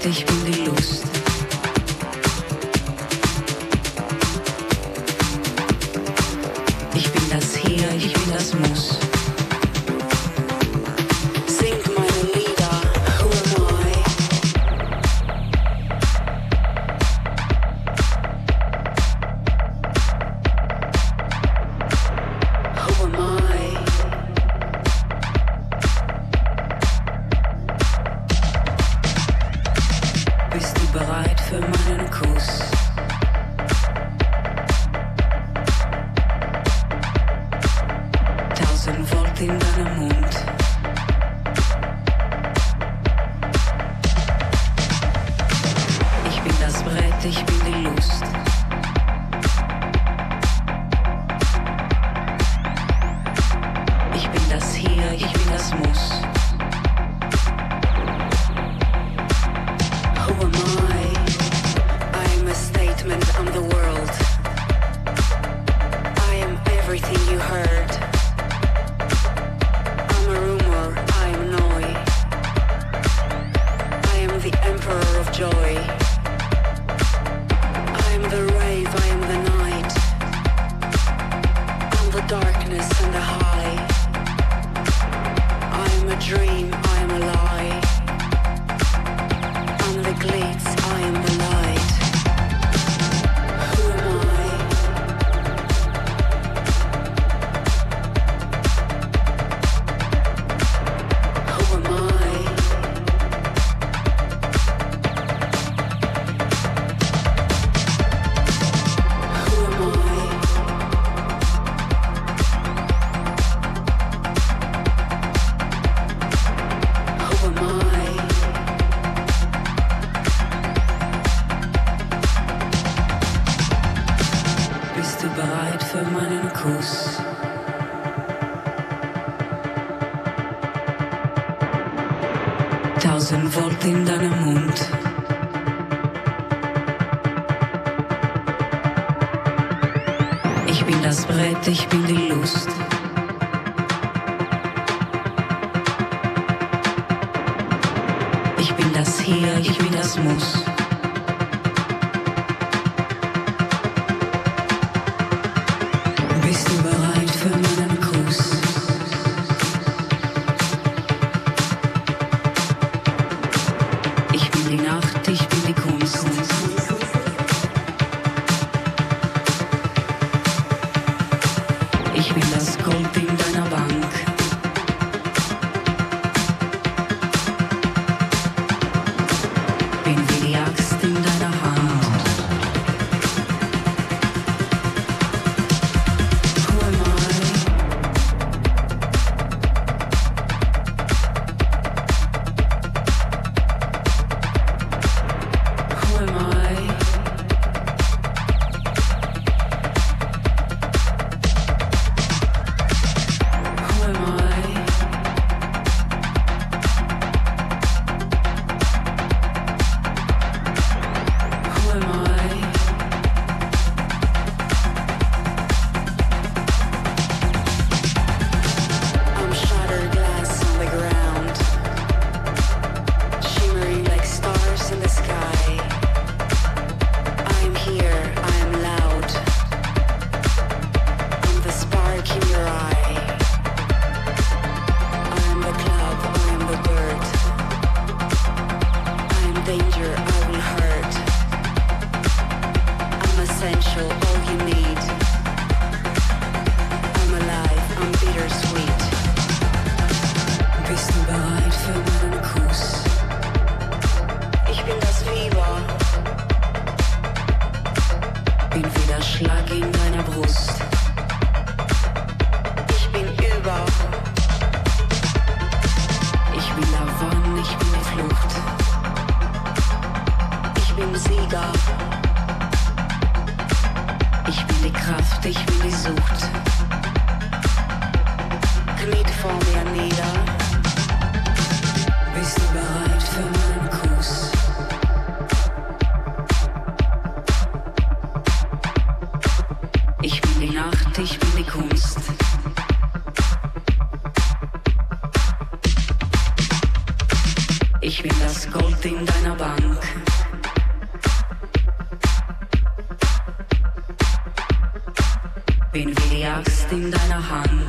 ich bin die Lust. Ich bin das Hier, ich bin das Muss. Singt meine Lieder, who am I? Who am I? Bist du bereit für meinen Kuss? Tausend Volt in deinem Mund. Ich bin das Brett, ich bin die Lust. Ich bin das Hier, ich bin das Muss. Who am I? I'm a statement, I'm the world. I am everything you heard. I'm a rumor, I am Noi. I am the emperor of joy. I am the rave, I am the night. I'm the darkness and the high. I am a dream, I am a lie. I'm the glitz, I am the light. Who am I? Who am I? Who am I? Who am I? Bist du bereit für meinen Kuss? Tausend Volt in deinem Mund. Ich bin das Brett, ich bin die Lust. Ich bin das Hier, ich bin das Muss. Bist du bereit für meinen Kuss? Ich bin die Nacht, ich bin die Kunst. Ich bin das Gold in deiner Bank. Bin wie die Ich bin das Gold in deiner Bank. Bin wie die Axt in deiner Hand.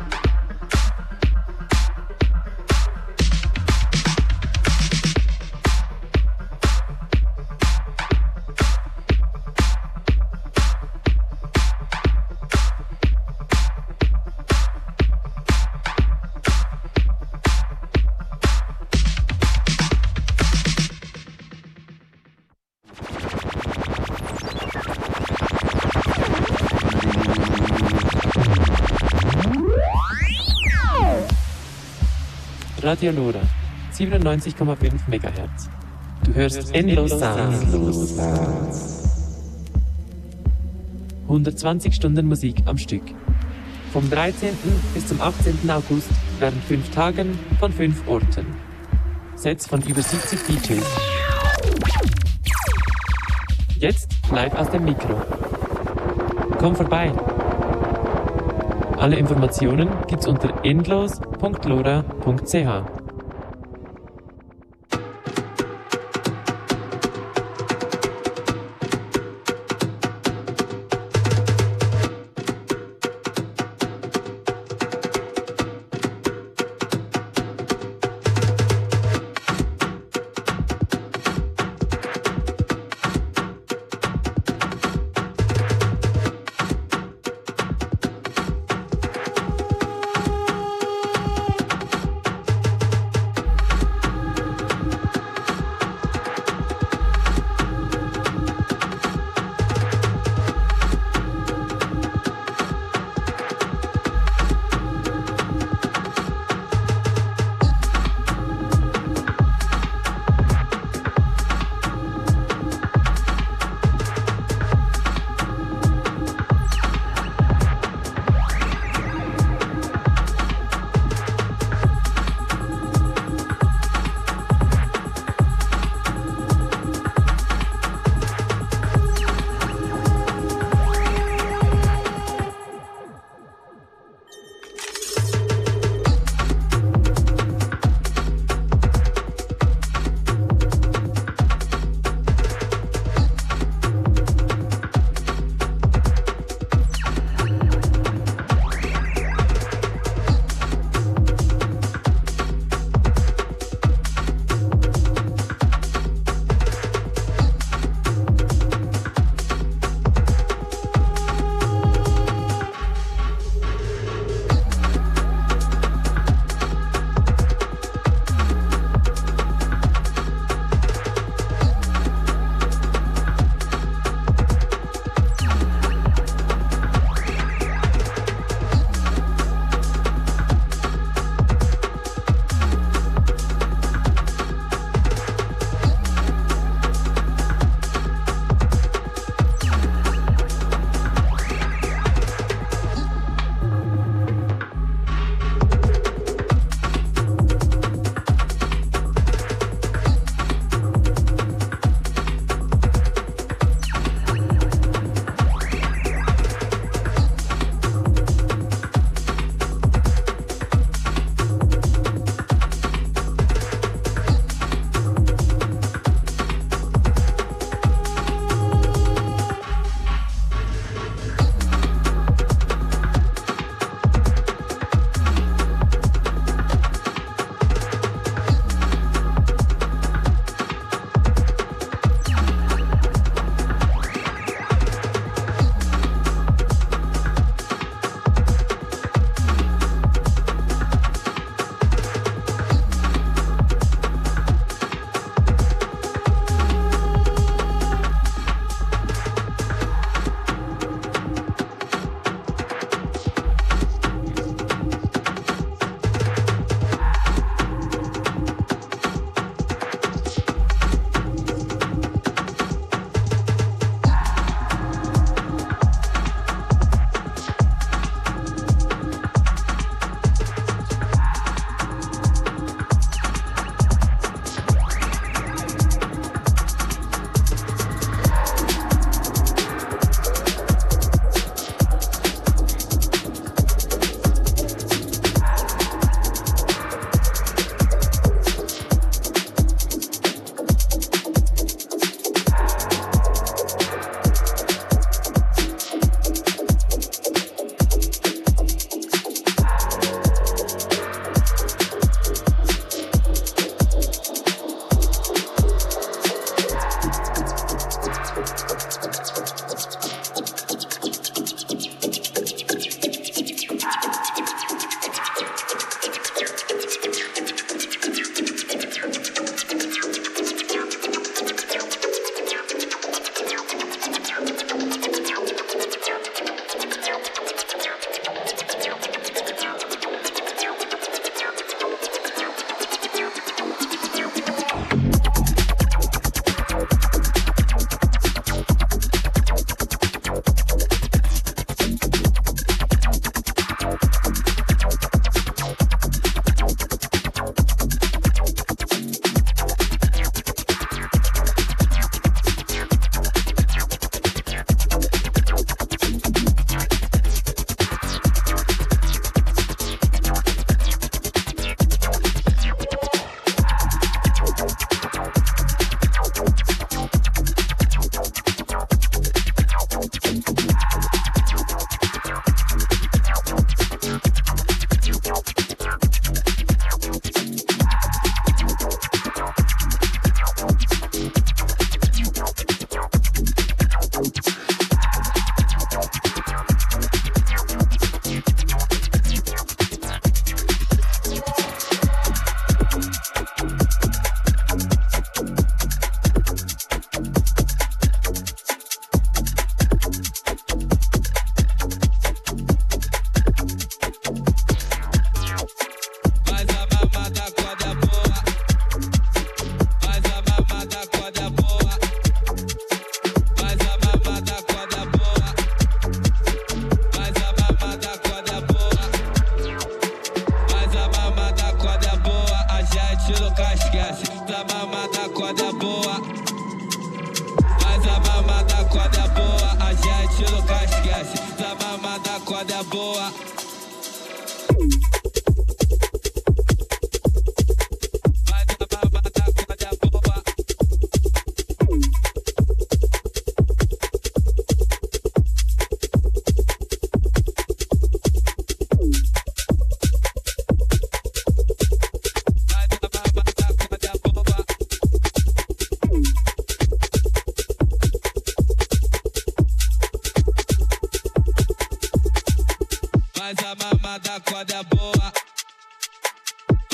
Radio Lora, 97,5 MHz. Du hörst Endlos Sounds. 120 Stunden Musik am Stück. Vom 13. bis zum 18. August während 5 Tagen von 5 Orten. Sets von über 70 DJs. Jetzt live aus dem Mikro. Komm vorbei! Alle Informationen gibt's unter endlos.lora.ch.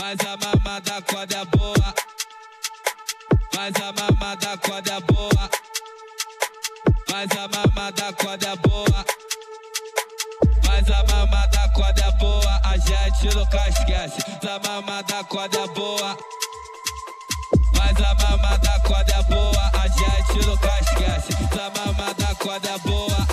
Faz a mamada quando é boa. Faz a mamada quando é boa. Faz a mamada quando é boa. Faz a mamada quando é boa. A gente nunca esquece. Faz a mamada quando é boa. Faz a mamada quando é boa. A gente nunca esquece. Faz a mamada quando é boa.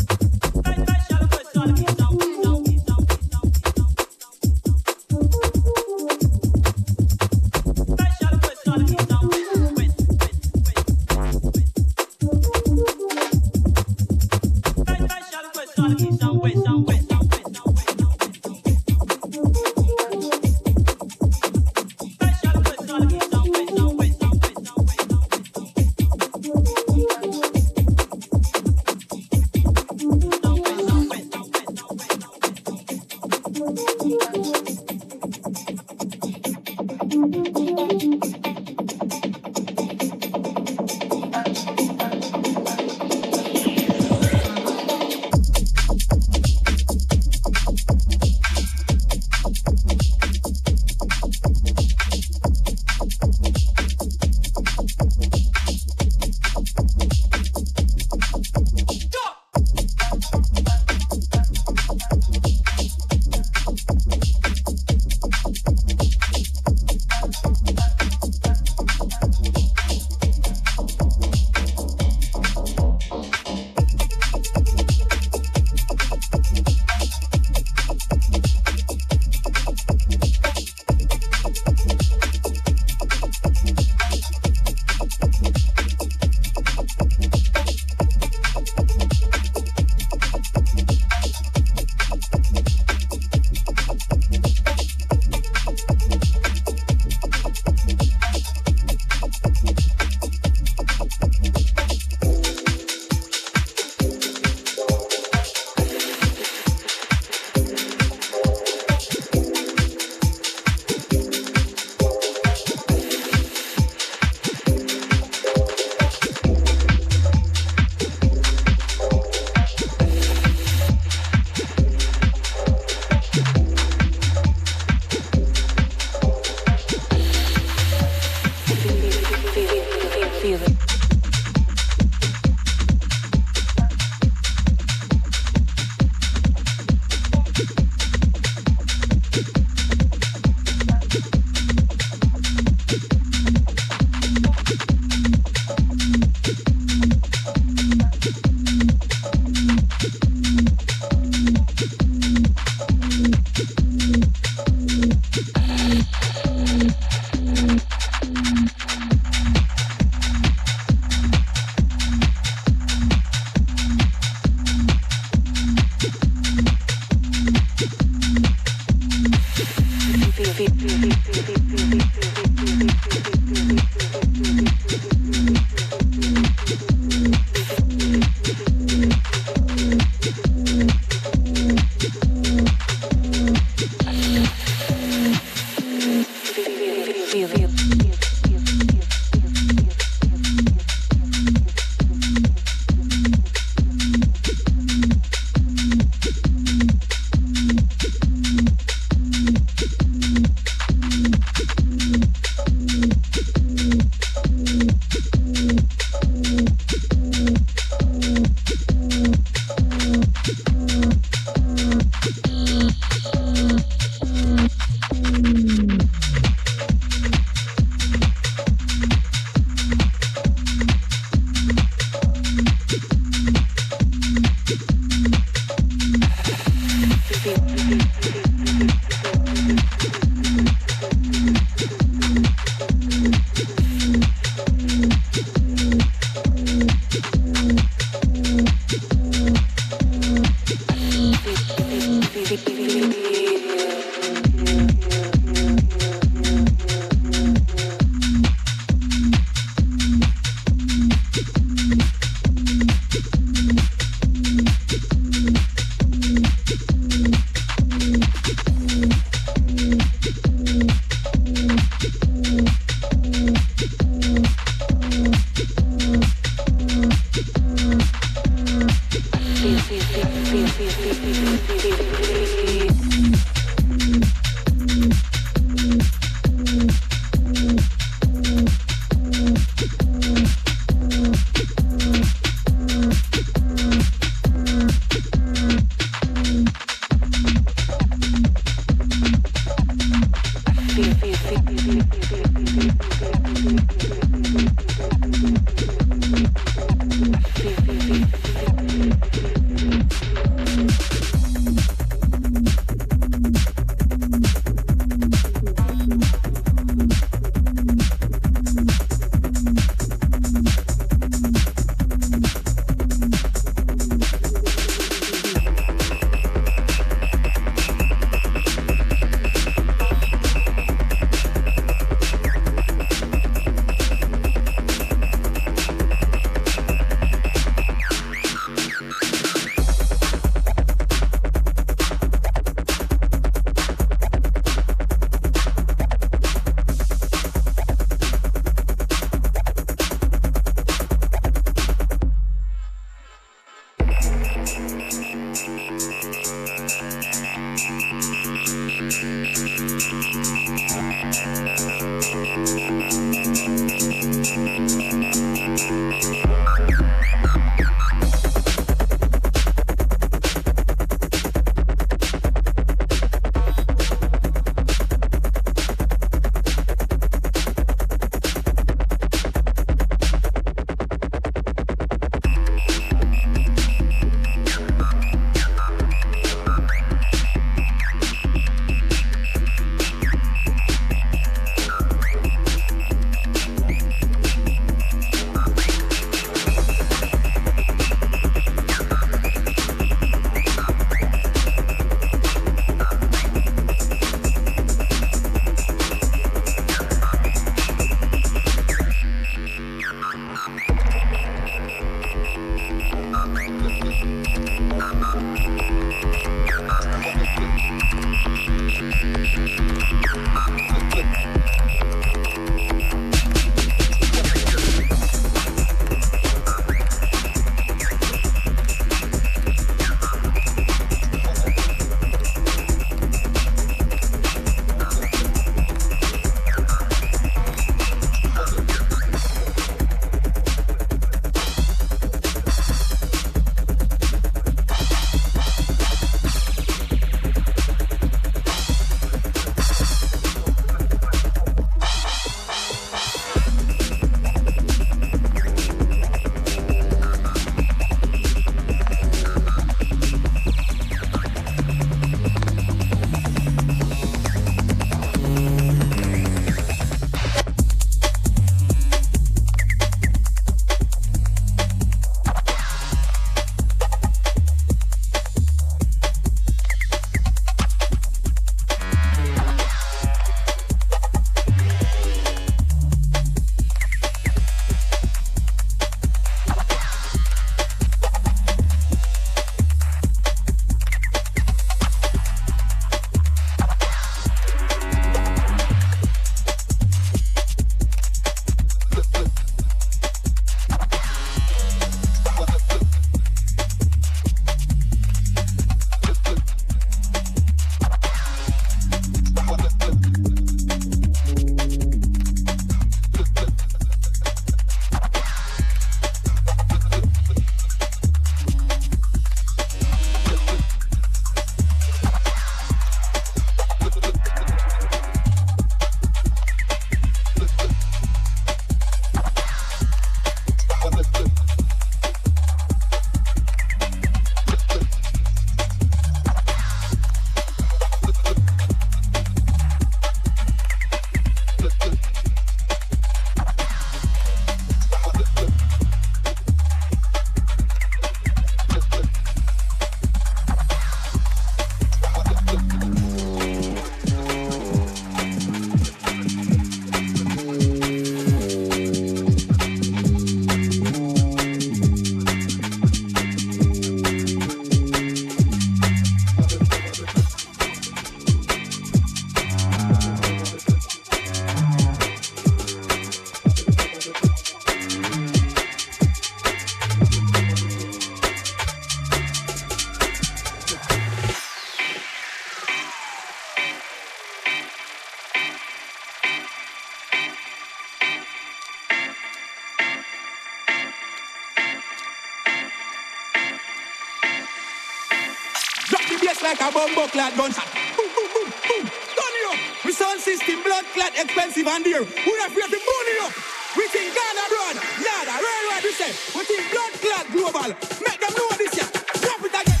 Like a bomb clad gunshot. Boom, boom, boom, boom. Turn it up. We sound system blood clad expensive and dear. We not afraid to burn it up. We think Ghana abroad. Nada. Railroad we say. We think blood clad global. Make them know this year. Drop it again.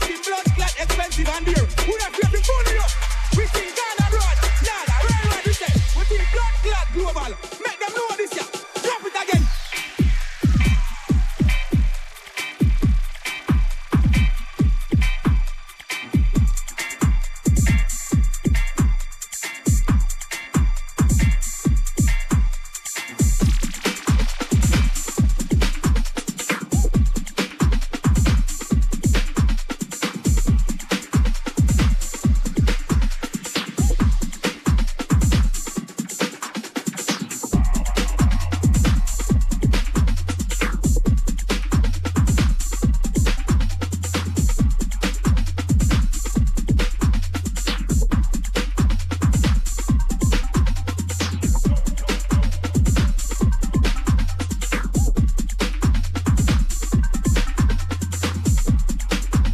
system blood clot expensive and dear. Who that